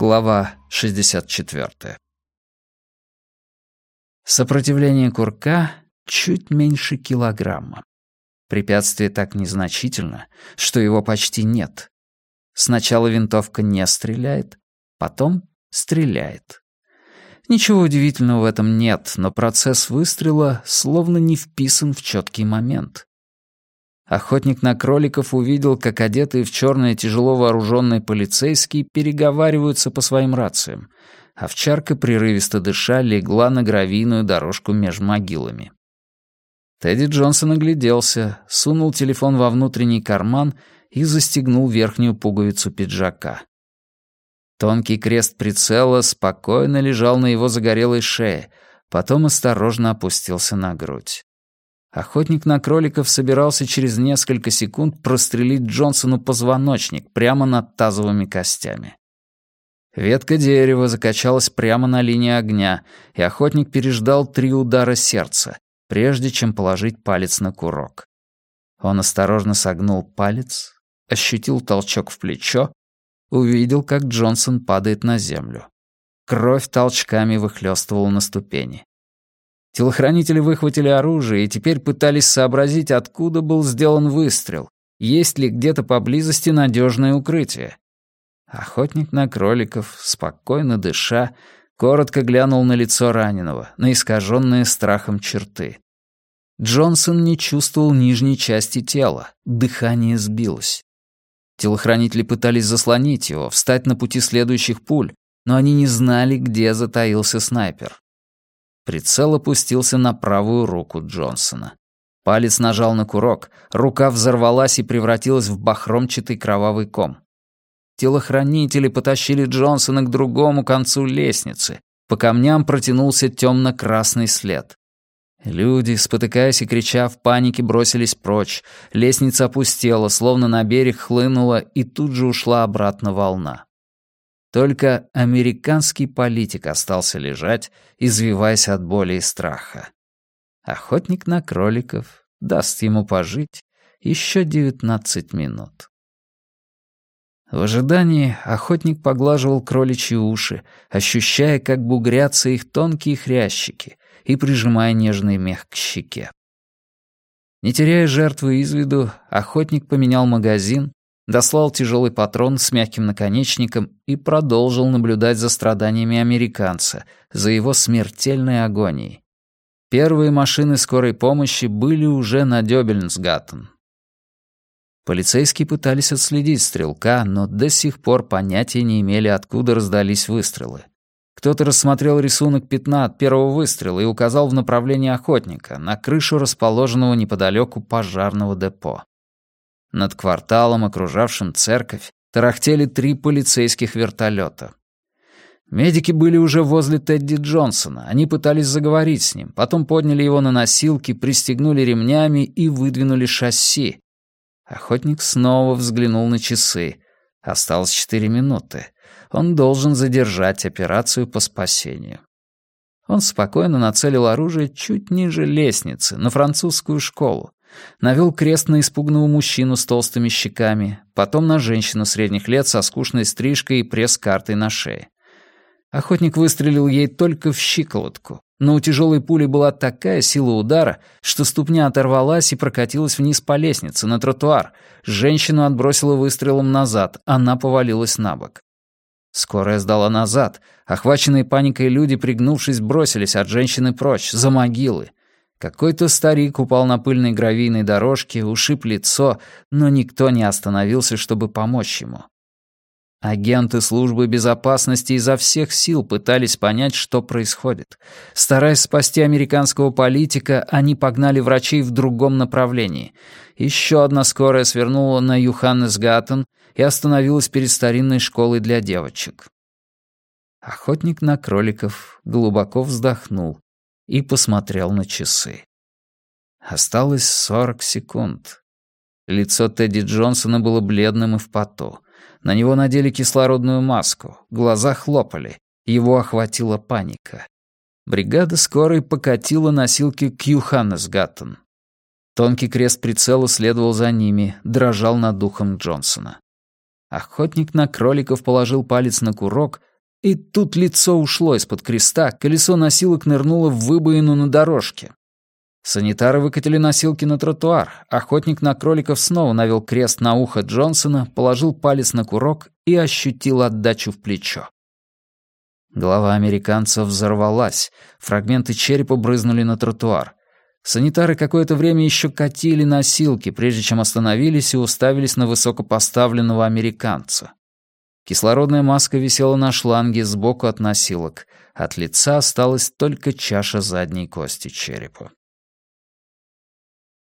Глава 64. Сопротивление курка чуть меньше килограмма. Препятствие так незначительно, что его почти нет. Сначала винтовка не стреляет, потом стреляет. Ничего удивительного в этом нет, но процесс выстрела словно не вписан в четкий момент. Охотник на кроликов увидел, как одетые в черное тяжело вооруженные полицейские переговариваются по своим рациям. Овчарка, прерывисто дыша, легла на гравийную дорожку меж могилами. Тедди Джонсон огляделся, сунул телефон во внутренний карман и застегнул верхнюю пуговицу пиджака. Тонкий крест прицела спокойно лежал на его загорелой шее, потом осторожно опустился на грудь. Охотник на кроликов собирался через несколько секунд прострелить Джонсону позвоночник прямо над тазовыми костями. Ветка дерева закачалась прямо на линии огня, и охотник переждал 3 удара сердца, прежде чем положить палец на курок. Он осторожно согнул палец, ощутил толчок в плечо, увидел, как Джонсон падает на землю. Кровь толчками выхлёстывала на ступени. Телохранители выхватили оружие и теперь пытались сообразить, откуда был сделан выстрел, есть ли где-то поблизости надежное укрытие. Охотник на кроликов, спокойно дыша, коротко глянул на лицо раненого, на искаженные страхом черты. Джонсон не чувствовал нижней части тела, дыхание сбилось. Телохранители пытались заслонить его, встать на пути следующих пуль, но они не знали, где затаился снайпер. Прицел опустился на правую руку Джонсона. Палец нажал на курок, рука взорвалась и превратилась в бахромчатый кровавый ком. Телохранители потащили Джонсона к другому концу лестницы. По камням протянулся темно-красный след. Люди, спотыкаясь и крича в панике, бросились прочь. Лестница опустела, словно на берег хлынула, и тут же ушла обратно волна. Только американский политик остался лежать, извиваясь от боли и страха. Охотник на кроликов даст ему пожить еще 19 минут. В ожидании охотник поглаживал кроличьи уши, ощущая, как бугрятся их тонкие хрящики, и прижимая нежный мех к щеке. Не теряя жертвы из виду, охотник поменял магазин, дослал тяжелый патрон с мягким наконечником и продолжил наблюдать за страданиями американца, за его смертельной агонией. Первые машины скорой помощи были уже на Дёбельнсгаттен. Полицейские пытались отследить стрелка, но до сих пор понятия не имели, откуда раздались выстрелы. Кто-то рассмотрел рисунок пятна от первого выстрела и указал в направлении охотника, на крышу расположенного неподалеку пожарного депо. Над кварталом, окружавшим церковь, тарахтели 3 полицейских вертолета. Медики были уже возле Тедди Джонсона. Они пытались заговорить с ним, потом подняли его на носилки, пристегнули ремнями и выдвинули шасси. Охотник снова взглянул на часы. Осталось 4 минуты. Он должен задержать операцию по спасению. Он спокойно нацелил оружие чуть ниже лестницы, на французскую школу. Навел крест на испуганного мужчину с толстыми щеками, потом на женщину средних лет со скучной стрижкой и пресс-картой на шее. Охотник выстрелил ей только в щиколотку, но у тяжелой пули была такая сила удара, что ступня оторвалась и прокатилась вниз по лестнице, на тротуар. Женщину отбросило выстрелом назад, она повалилась на бок. Скорая сдала назад. Охваченные паникой люди, пригнувшись, бросились от женщины прочь, за могилы. Какой-то старик упал на пыльной гравийной дорожке, ушиб лицо, но никто не остановился, чтобы помочь ему. Агенты службы безопасности изо всех сил пытались понять, что происходит. Стараясь спасти американского политика, они погнали врачей в другом направлении. Еще одна скорая свернула на Йоханнесгаттен и остановилась перед старинной школой для девочек. Охотник на кроликов глубоко вздохнул и посмотрел на часы. Осталось 40 секунд. Лицо Тедди Джонсона было бледным и в поту. На него надели кислородную маску, глаза хлопали, его охватила паника. Бригада скорой покатила носилки к Йоханнесгаттен. Тонкий крест прицела следовал за ними, дрожал над духом Джонсона. Охотник на кроликов положил палец на курок, И тут лицо ушло из-под креста, колесо носилок нырнуло в выбоину на дорожке. Санитары выкатили носилки на тротуар. Охотник на кроликов снова навел крест на ухо Джонсона, положил палец на курок и ощутил отдачу в плечо. Голова американца взорвалась, фрагменты черепа брызнули на тротуар. Санитары какое-то время еще катили носилки, прежде чем остановились и уставились на высокопоставленного американца. Кислородная маска висела на шланге сбоку от носилок. От лица осталась только чаша задней кости черепа.